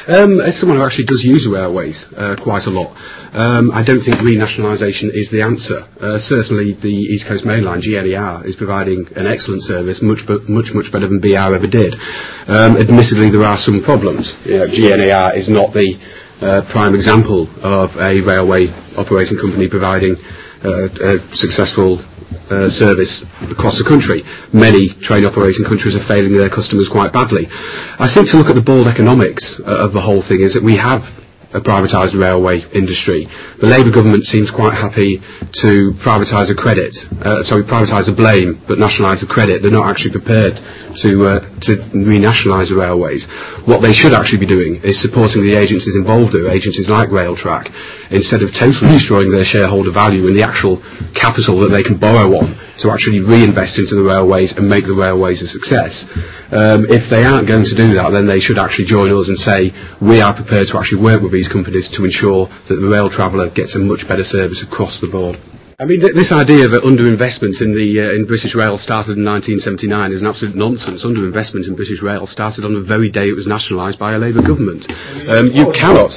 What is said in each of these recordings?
As someone who actually does use the railways quite a lot, I don't think renationalisation is the answer. Certainly the East Coast Main Line, GNER, is providing an excellent service, much better than BR ever did. Admittedly, there are some problems. GNER is not the prime example of a railway operating company providing a successful service across the country. Many train operating countries are failing their customers quite badly. I think to look at the bald economics of the whole thing is that we have a privatised railway industry. The Labour government seems quite happy to privatise privatise the blame but nationalise the credit. They're not actually prepared to renationalise the railways. What they should actually be doing is supporting the agencies involved there, agencies like Railtrack, instead of totally destroying their shareholder value and the actual capital that they can borrow on to actually reinvest into the railways and make the railways a success. If they aren't going to do that, then they should actually join us and say we are prepared to actually work with these companies to ensure that the rail traveller gets a much better service across the board. I mean, this idea that underinvestment in British Rail started in 1979 is an absolute nonsense. Underinvestment in British Rail started on the very day it was nationalised by a Labour government. You cannot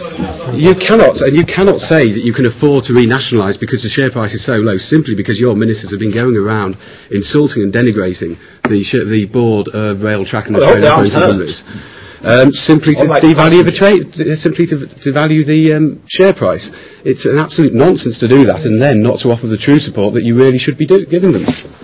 say that you can afford to renationalise because the share price is so low simply because your ministers have been going around insulting and denigrating the board of Railtrack and the train operating companies. Simply to devalue the share price. It's an absolute nonsense to do that and then not to offer the true support that you really should be giving them.